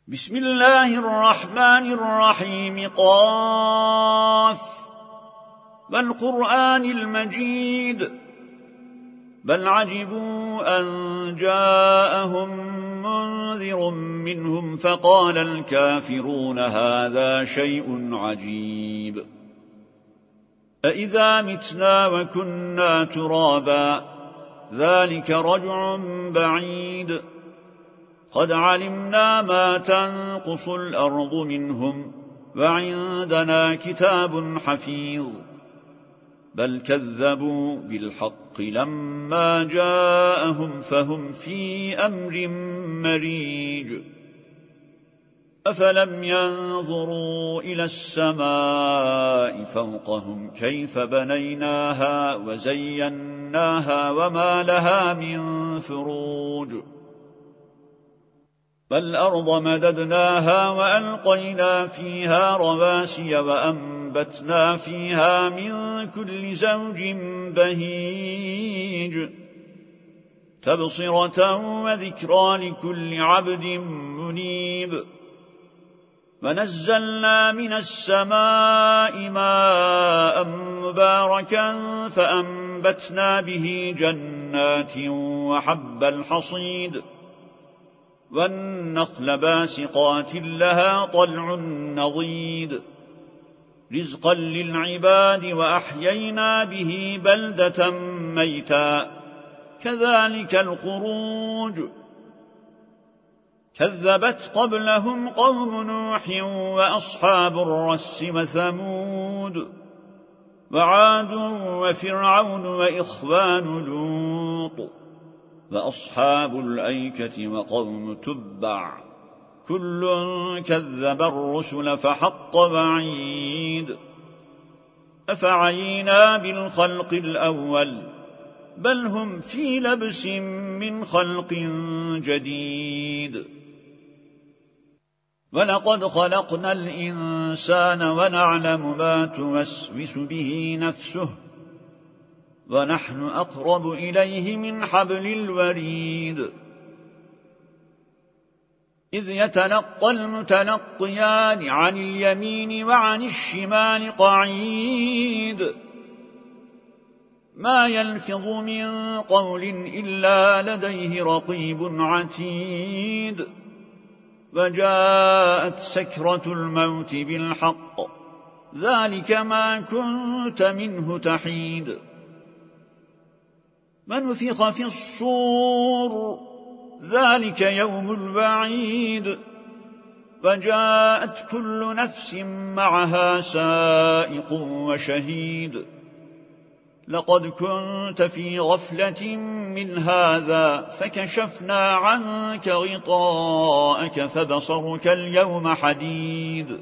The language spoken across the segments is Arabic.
بسم الله الرحمن الرحيم قاف والقرآن المجيد بل عجبوا أن جاءهم منذر منهم فقال الكافرون هذا شيء عجيب أإذا متنا وكنا ترابا ذلك رجع بعيد قد علمنا ما تنقص الأرض منهم وعندنا كتاب حفيظ بل كذبوا بالحق لما جاءهم فهم في أمر مريج أفلم ينظروا إلى السماء فوقهم كيف بنيناها وزيناها وما لها من فروج فالأرض مددناها وألقينا فيها رواسي وأنبتنا فيها من كل زوج بهيج تبصرة وذكرى لكل عبد منيب ونزلنا من السماء ماء مباركا فأنبتنا به جنات وحب الحصيد والنخل باسقات لها طلع نضيد رزقا للعباد وأحيينا به بلدة ميتا كذلك الخروج كذبت قبلهم قوم نوح وأصحاب الرس وثمود وعاد وفرعون وإخوان لوط وأصحاب الأيكة وقوم تبع كل كذب الرسل فحق وعيد أفعينا بالخلق الأول بل هم في لبس من خلق جديد ولقد خلقنا الإنسان ونعلم ما توسوس به نفسه ونحن أقرب إليه من حبل الوريد إذ يتلقى المتلقيان عن اليمين وعن الشمال قعيد ما يلفظ من قول إلا لديه رقيب عتيد وجاءت سكرة الموت بالحق ذلك ما كنت منه تحيد ونفخ في الصور ذلك يوم الوعيد وجاءت كل نفس معها سائق وشهيد لقد كنت في غفلة من هذا فكشفنا عنك غطاءك فبصرك اليوم حديد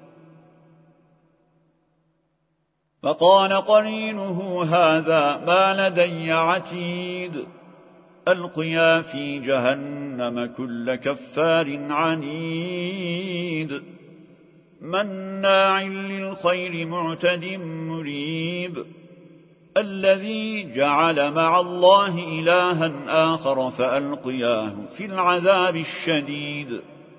فقال قرينه هذا ما لدي عتيد ألقيا في جهنم كل كفار عنيد مناع للخير معتد مريب الذي جعل مع الله إلها آخر فألقياه في العذاب الشديد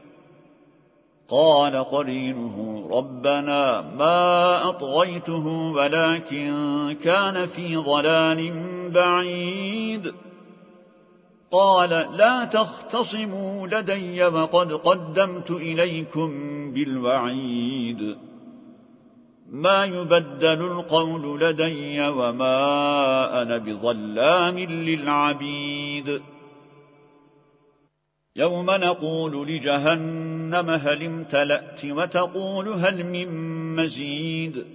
قال قرينه ربنا ما أطغيته ولكن كان في ضلال بعيد قال لا تختصموا لدي وقد قدمت إليكم بالوعيد ما يبدل القول لدي وما أنا بظلام للعبيد يوم نقول لجهنم هل امتلأت وتقول هل من مزيد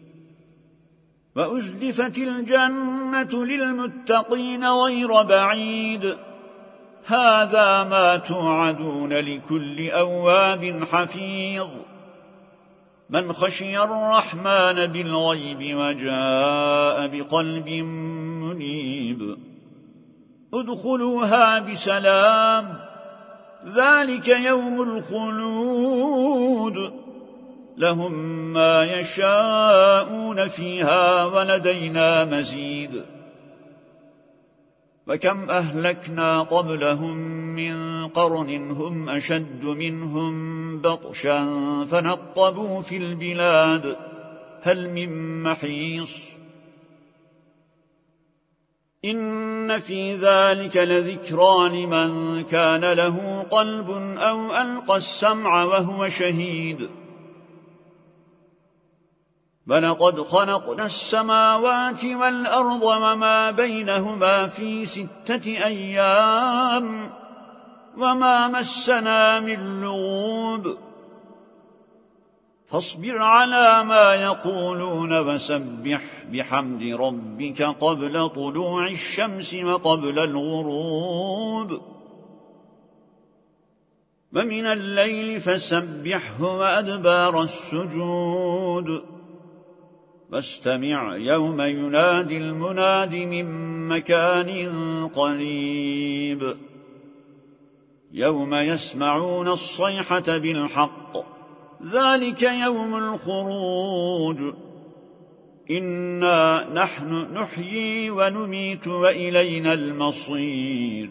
وأزلفت الجنة للمتقين غير بعيد هذا ما توعدون لكل أواب حفيظ من خشي الرحمن بالغيب وجاء بقلب منيب ادخلوها بسلام ذلك يوم الخلود لهم ما يشاءون فيها ولدينا مزيد وكم أهلكنا قبلهم من قرن هم أشد منهم بطشا فنقبوا في البلاد هل من محيص إن في ذلك لذكرى لمن كان له قلب أو ألقى السمع وهو شهيد ولقد خلقنا السماوات والأرض وما بينهما في 6 أيام وما مسنا من لغوب فاصبر على ما يقولون وسبح بحمد ربك قبل طلوع الشمس وقبل الغروب ومن الليل فسبحه وأدبار السجود واستمع يوم ينادي المناد من مكان قريب يوم يسمعون الصيحة بالحق ذلك يوم الخروج إنا نحن نحيي ونميت وإلينا المصير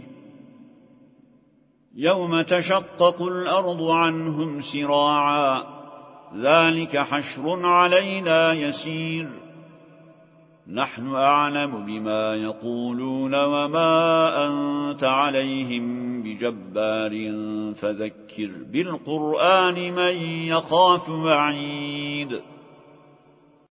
يوم تشقق الأرض عنهم سراعا ذلك حشر علينا يسير نحن أعلم بما يقولون وما أنت عليهم بجبار فذكر بالقرآن من يخاف وعيد